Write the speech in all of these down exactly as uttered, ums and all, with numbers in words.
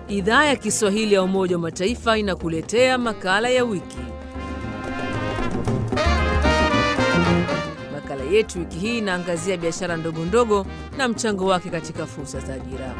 Idhaa ya Kiswahili ya Umoja wa Mataifa inakuletea makala ya wiki. Makala yetu wiki hii inaangazia biashara ndogo ndogo na mchango wake katika fursa za ajira.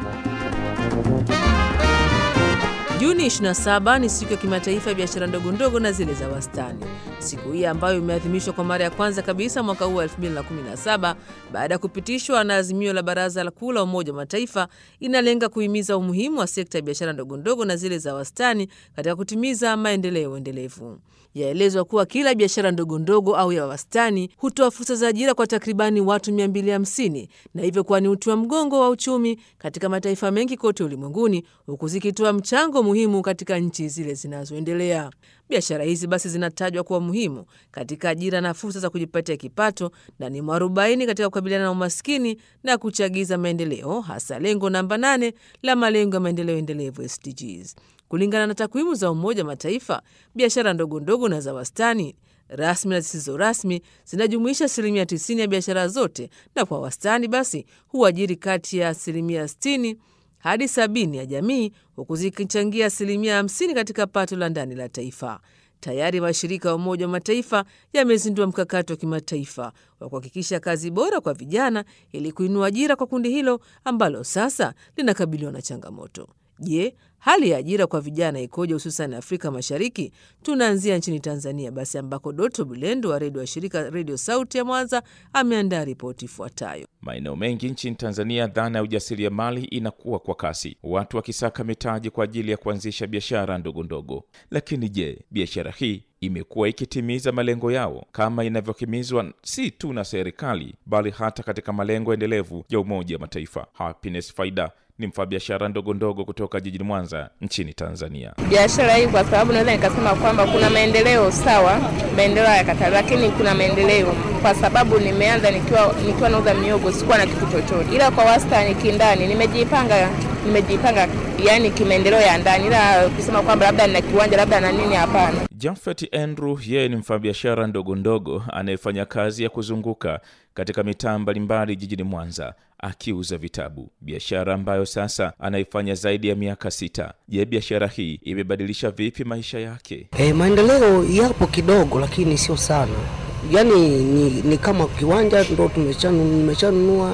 Juni ishirini na saba ni siku ya kimataifa ya biashara ndogo ndogo na zile za wastani. Siku hii ambayo imeadhimishwa kwa mara ya kwanza kabisa mwaka huu elfu mbili na kumi na saba baada ya kupitishwa na azimio la Baraza Kuu la Umoja wa Mataifa, inalenga kuhimiza umuhimu wa sekta ya biashara ndogo ndogo na zile za wastani katika kutimiza maendeleo endelevu. Yaelezwa kuwa kila biashara ndogo ndogo au ya wastani hutoa fursa za ajira kwa takribani watu mia mbili hamsini na hivyo kuwa ni uti wa mgongo wa uchumi katika mataifa mengi kote ulimwenguni, huku zikitoa mchango muhimu katika nchi zile zinazoendelea. Biashara hizi basi zinatajwa kuwa muhimu katika ajira na fursa za kujipatia kipato na ni mwarobaini katika kukabiliana na umaskini na kuchagiza maendeleo, hasa lengo namba nane la malengo ya maendeleo endelevu S D Gs. Kulingana na takwimu za Umoja Mataifa, biashara ndogo ndogo na za wastani, rasmi na zisizo rasmi, zinajumuisha asilimia tisini ya biashara zote, na kwa wastani basi huajiri kati ya asilimia sitini hadi sabini ya jamii, huku zikichangia asilimia hamsini katika pato la ndani la taifa. Tayari mashirika ya Umoja wa Mataifa yamezindua mkakati wa kimataifa wa kuhakikisha kazi bora kwa vijana ili kuinua ajira kwa kundi hilo ambalo sasa linakabiliwa na changamoto. Je, hali ya ajira kwa vijana ikoje hususan Afrika Mashariki? Tunaanzia nchini Tanzania basi ambako Doto Bulendo wa redio wa shirika Radio Sauti ya Mwanza ameandaa ripoti ifuatayo. Maeneo mengi nchini Tanzania dhana ya ujasiriamali inakuwa kwa kasi, watu wakisaka mitaji kwa ajili ya kuanzisha biashara ndogo ndogo. Lakini je, biashara hii imekuwa ikitimiza malengo yao kama inavyohimizwa si tu na serikali bali hata katika malengo endelevu ya Umoja wa Mataifa? Happiness Faida ni mfanyabiashara ndogo ndogo kutoka jijini Mwanza nchini Tanzania. Biashara hii kwa sababu naweza nikasema kwamba kuna maendeleo sawa, maendeleo ya kata, lakini kuna maendeleo kwa sababu nimeanza nikiwa nikiwa nauza miogo, sikuwa na kitu chochote. Ila kwa wastani kindani nimejipanga nimejipanga yani kimaendeleo ya ndani, ila kusema kwamba labda nina kiwanja labda na nini, hapana. Jafet Andrew yeye ni mfanyabiashara ndogo ndogo anayefanya kazi ya kuzunguka katika mitaa mbalimbali jijini Mwanza akiuza vitabu, biashara ambayo sasa anaifanya zaidi ya miaka sita. Je, biashara hii imebadilisha vipi maisha yake? Eh, maendeleo yapo kidogo lakini sio sana. Yaani ni, ni kama kiwanja ndo tumechanunua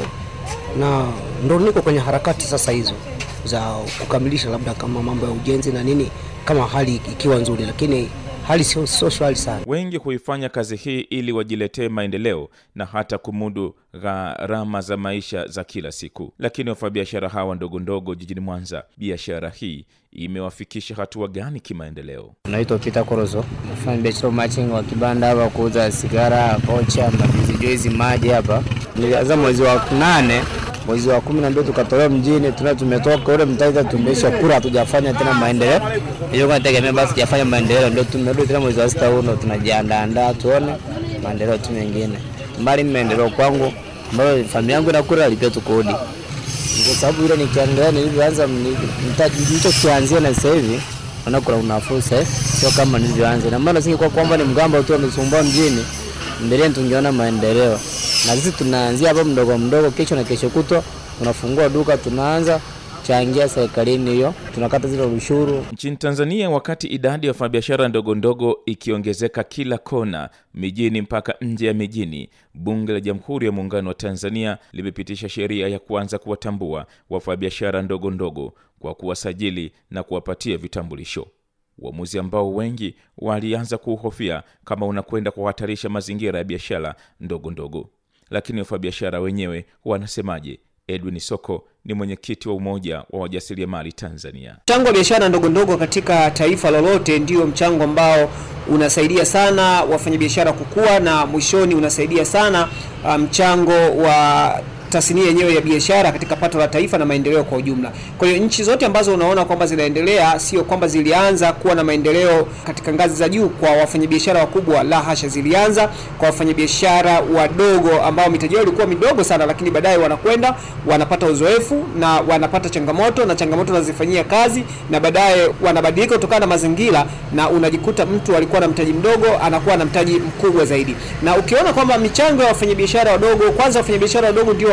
na ndo niko kwenye harakati sasa hizo za kukamilisha labda kama mambo ya ujenzi na nini, kama hali ikiwa nzuri, lakini hali sio social sana. Wengi huifanya kazi hii ili wajiletee maendeleo na hata kumudu gharama za maisha za kila siku. Lakini wafanyabiashara hawa ndogo ndogo jijini Mwanza, biashara hii imewafikisha hatua gani kimaendeleo? Naitwa Peter Korozo, nafanya biashara matching wa kibanda hapa, kuuza sigara, pocha, mabizi, juice, maji hapa. Nilianza mwezi wa nane, mwezi wa kumi na mbili tukatolewa mjini, tuna tumetoka ule mtaita tumesha kura, hatujafanya tena maendeleo. Hiyo kwa tegemea basi tujafanya maendeleo, ndio tumerudi tena mwezi wa sita huo tunajiandaa tuone maendeleo tu mengine. Mbali maendeleo kwangu ambayo familia yangu inakula alipia tu kodi. Kwa sababu ile nikiangalia nilivyoanza mtaji hicho kianzia na sasa hivi wanakula unafuu sasa, sio kama nilivyoanza. Na maana singekuwa kwamba ni mgamba tu amesumbua mjini, mbele tungeona maendeleo. Na sisi tunaanzia hapa mdogo mdogo, kesho na kesho kutwa tunafungua duka, tunaanza changia serikalini hiyo, tunakata zile ushuru. Nchini Tanzania, wakati idadi ya wafanyabiashara ndogo ndogo ikiongezeka kila kona, mijini mpaka nje ya mijini, Bunge la Jamhuri ya Muungano wa Tanzania limepitisha sheria ya kuanza kuwatambua wafanyabiashara ndogo ndogo kwa kuwasajili na kuwapatia vitambulisho. Uamuzi ambao wengi walianza kuhofia kama unakwenda kuhatarisha mazingira ya biashara ndogo ndogo. Lakini wafanyabiashara wenyewe wanasemaje? Edwin Soko ni mwenyekiti wa Umoja wa Wajasiriamali Tanzania. Mchango wa biashara ndogo ndogo katika taifa lolote ndio mchango ambao unasaidia sana wafanyabiashara kukua, na mwishoni unasaidia sana mchango wa tasnia yenyewe ya biashara katika pato la taifa na maendeleo kwa ujumla. Kwa hiyo nchi zote ambazo unaona kwamba zinaendelea sio kwamba zilianza kuwa na maendeleo katika ngazi za juu kwa wafanyabiashara wakubwa, la hasha, zilianza kwa wafanyabiashara wadogo ambao mitaji yao ilikuwa midogo sana, lakini baadaye wanakwenda wanapata uzoefu na wanapata changamoto na changamoto wanazifanyia kazi, na baadaye wanabadilika kutokana na mazingira, na unajikuta mtu alikuwa na mtaji mdogo anakuwa na mtaji mkubwa zaidi. Na ukiona kwamba michango ya wafanyabiashara wadogo, kwanza wafanyabiashara wadogo ndio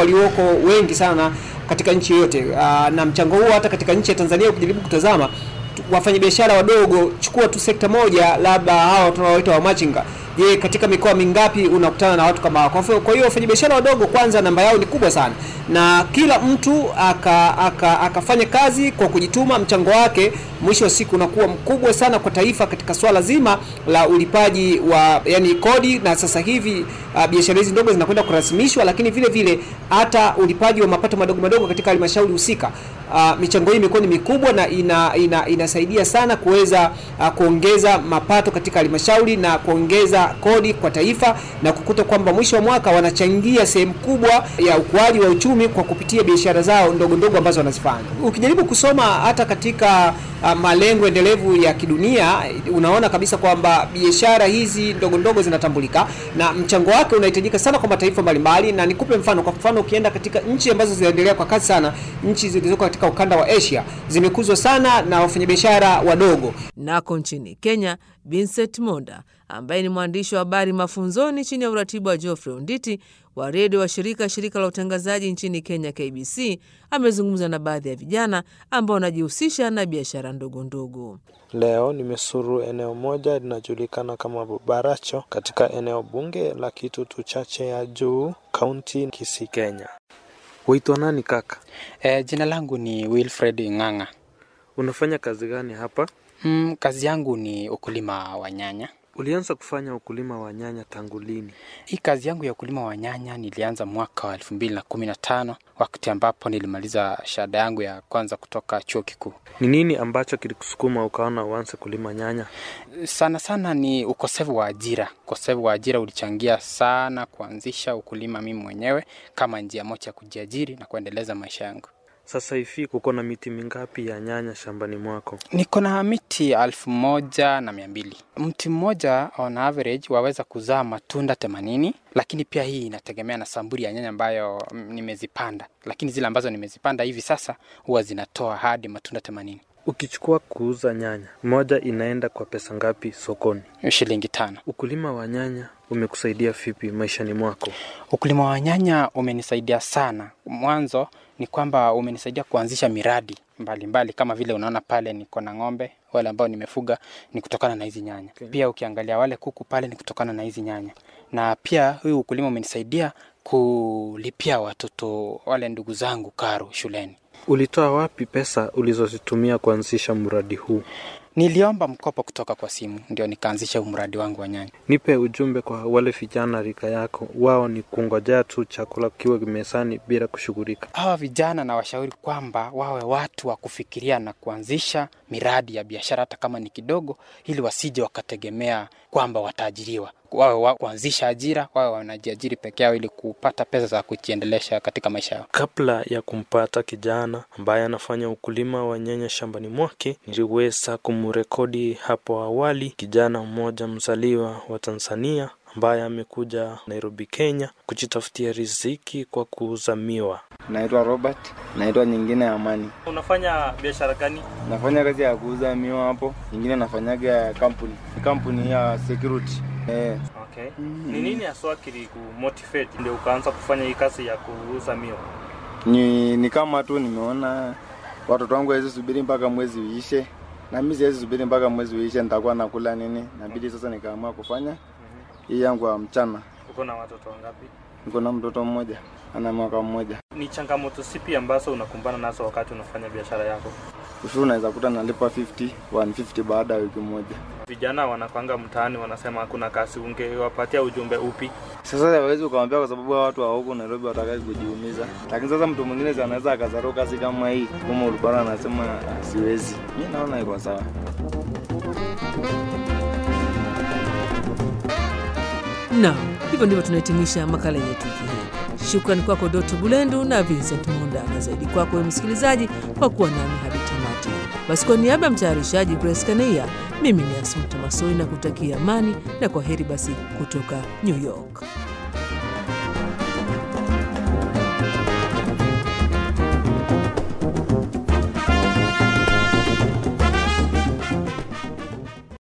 walioko wengi sana katika nchi yote. Uh, na mchango huo hata katika nchi ya Tanzania ukijaribu kutazama wafanyabiashara wadogo, chukua tu sekta moja labda hao tunaoita wa machinga. Je, katika mikoa mingapi unakutana na watu kama hao? Kwa hiyo wafanyabiashara wadogo kwanza namba yao ni kubwa sana. Na kila mtu aka, aka, akafanya kazi kwa kujituma, mchango wake mwisho wa siku unakuwa mkubwa sana kwa taifa katika swala zima la ulipaji wa yani kodi. Na sasa hivi uh, biashara hizi ndogo zinakwenda kurasmishwa, lakini vile vile hata ulipaji wa mapato madogo madogo katika halmashauri husika. Uh, michango hii imekuwa ni mikubwa na ina, ina, inasaidia sana kuweza uh, kuongeza mapato katika halmashauri na kuongeza kodi kwa taifa, na kukuta kwamba mwisho wa mwaka wanachangia sehemu kubwa ya ukuaji wa uchumi kwa kupitia biashara zao ndogo ndogo ambazo wanazifanya. Ukijaribu kusoma hata katika uh, malengo endelevu ya kidunia, unaona kabisa kwamba biashara hizi ndogo ndogo zinatambulika na mchango wake unahitajika sana kwa mataifa mbalimbali. Na nikupe mfano, kwa mfano ukienda katika nchi ambazo zinaendelea kwa kasi sana, nchi zilizoko katika ukanda wa Asia zimekuzwa sana na wafanyabiashara wadogo. Nako nchini Kenya, Vincent Monda ambaye ni mwandishi wa habari mafunzoni chini ya uratibu wa Geoffrey Onditi wa redio wa shirika shirika la utangazaji nchini Kenya K B C, amezungumza na baadhi ya vijana ambao wanajihusisha na biashara ndogo ndogo. Leo nimesuru eneo moja linajulikana kama Baracho katika eneo bunge la Kitutu Chache ya Juu, kaunti Kisii, Kenya. Huitwa nani kaka? E, jina langu ni Wilfred Ng'ang'a. Unafanya kazi gani hapa? Mm, kazi yangu ni ukulima wa nyanya. Ulianza kufanya ukulima wa nyanya tangu lini? Hii kazi yangu ya ukulima wa nyanya nilianza mwaka wa elfu mbili na kumi na tano wakati ambapo nilimaliza shahada yangu ya kwanza kutoka chuo kikuu. Ni nini ambacho kilikusukuma ukaona uanze kulima nyanya? Sana sana ni ukosefu wa ajira. Ukosefu wa ajira ulichangia sana kuanzisha ukulima mimi mwenyewe kama njia moja ya kujiajiri na kuendeleza maisha yangu. Sasa hivi uko na miti mingapi ya nyanya shambani mwako? Niko na miti elfu moja na mia mbili. Mti mmoja on average waweza kuzaa matunda themanini, lakini pia hii inategemea na samburi ya nyanya ambayo nimezipanda. Lakini zile ambazo nimezipanda hivi sasa huwa zinatoa hadi matunda themanini. Ukichukua kuuza nyanya, moja inaenda kwa pesa ngapi sokoni? Shilingi tano. Ukulima wa nyanya umekusaidia vipi maishani mwako? Ukulima wa nyanya umenisaidia sana. Mwanzo ni kwamba umenisaidia kuanzisha miradi mbalimbali mbali, kama vile unaona pale niko na ng'ombe, wale ambao nimefuga ni kutokana na hizi nyanya. Okay. Pia ukiangalia wale kuku pale ni kutokana na hizi nyanya. Na pia huu ukulima umenisaidia kulipia watoto wale ndugu zangu karo shuleni. Ulitoa wapi pesa ulizozitumia kuanzisha mradi huu? Niliomba mkopo kutoka kwa simu ndio nikaanzisha mradi wangu wa nyanya. Nipe ujumbe kwa wale vijana rika yako, wao ni kungojea tu chakula kiwe mezani bila kushughulika. Hawa vijana na washauri kwamba wawe watu wa kufikiria na kuanzisha miradi ya biashara hata kama ni kidogo, ili wasije wakategemea kwamba wataajiriwa. Wawe wa kuanzisha ajira, wawe wanajiajiri peke yao ili kupata pesa za kujiendelesha katika maisha yao. Kabla ya kumpata kijana ambaye anafanya ukulima wa nyanya shambani mwake, niliweza kumrekodi hapo awali kijana mmoja mzaliwa wa Tanzania ambaye amekuja Nairobi, Kenya kujitafutia riziki kwa kuuza miwa. Naitwa Robert, naitwa nyingine Amani. Unafanya biashara gani? Nafanya kazi ya kuuza miwa hapo, nyingine nafanyaga kampuni. Kampuni ya security. Eh. Okay. Mm-hmm. Ni nini haswa kilikumotivate ndio ukaanza kufanya hii kazi ya kuuza miwa? Ni ni kama tu nimeona watoto wangu hawezi subiri mpaka mwezi uishe. Na mimi siwezi subiri mpaka mwezi uishe nitakuwa nakula nini? Inabidi sasa nikaamua kufanya mm-hmm. hii yangu ya mchana. Uko na watoto wangapi? Niko na mtoto mmoja, ana mwaka mmoja. Ni changamoto zipi ambazo unakumbana nazo wakati unafanya biashara yako? Ushuru unaweza kuta nalipa hamsini, mia hamsini baada ya wiki moja. Vijana wanakwanga mtaani wanasema hakuna kazi, ungewapatia ujumbe upi? Sasa hawezi kuambia kwa sababu watu wa huko Nairobi watakaje kujiumiza. Lakini sasa mtu mwingine anaweza akazaro kazi kama hii, kama ulibara anasema siwezi. Mimi naona iko sawa. Na hivyo ndivyo tunahitimisha makala yetu hii. Shukrani kwako Doto Bulendu na Vincent Monda, na zaidi kwako wewe msikilizaji kwa kuwa nami hadi tamati. Basi kwa niaba ya mtayarishaji Grace Kaneia, mimi ni Asumta Masoi na kutakia amani na kwaheri basi kutoka New York.